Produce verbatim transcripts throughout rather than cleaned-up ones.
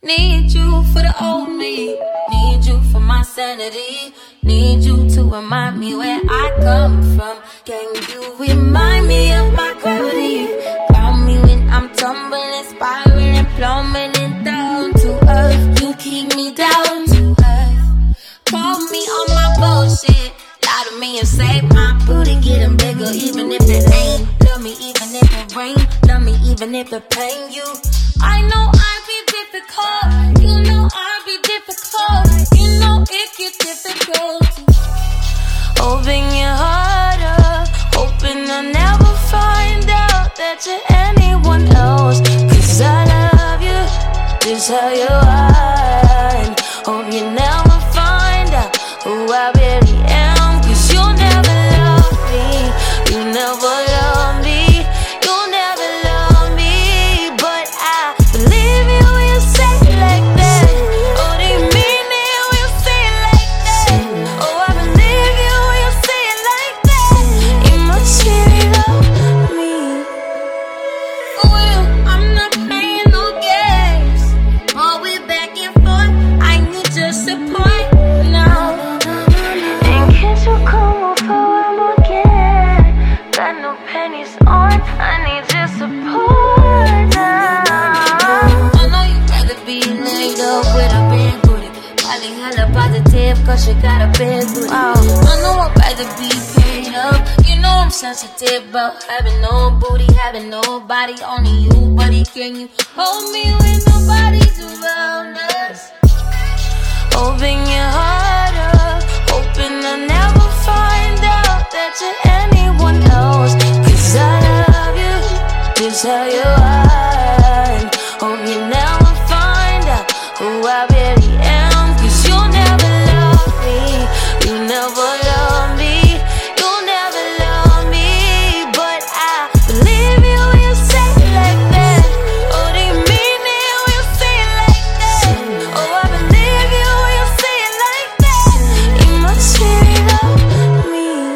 Need you for the old me, need you for my sanity, need you to remind me where I come from. Can you remind me of my gravity? Ground me when I'm tumbling, spiraling, plummeting down to earth. You keep me down to earth. Call me on my bullshit, lie to me and say my booty getting bigger, even if it ain't. Love me even if it rain, love me even if it pain you. I know I be difficult, you know I be difficult, you know it get difficult. Open your heart up, hoping I'll never find out that you're anyone else. Cause I love you, just how you are. And hope you never find out who I really am. Cause you'll never love me, you never love me. Cause you got a big booty. Oh. I know I'd rather be paid up. You know I'm sensitive about having no booty, having nobody, only you, buddy. Can you hold me when nobody's around us? Open your heart up, hoping I'll never find out that you're anyone else. Cause I love you, just how you are. And hope you never find out who I really am. Cause you'll never you never love me, you'll never love me. But I believe you when you say it like that. Oh, do you mean it when you say it like that? Oh, I believe you when you say it like that. You must really love me.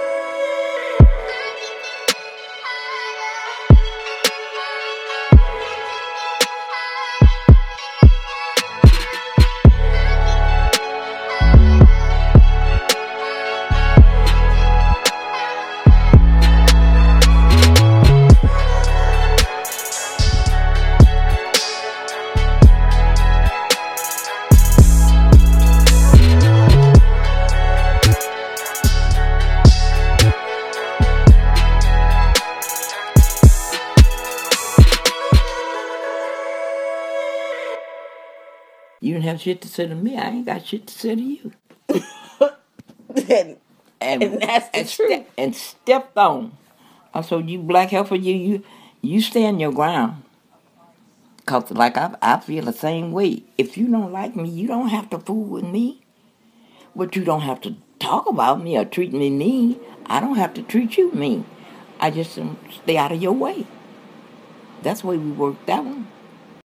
You didn't have shit to say to me. I ain't got shit to say to you. and, and, and that's the and truth. Ste- and stepped on. I said, you black heifer, you you you stand your ground. Cause like I I feel the same way. If you don't like me, you don't have to fool with me. But you don't have to talk about me or treat me mean. I don't have to treat you mean. I just um, stay out of your way. That's the way we worked that one.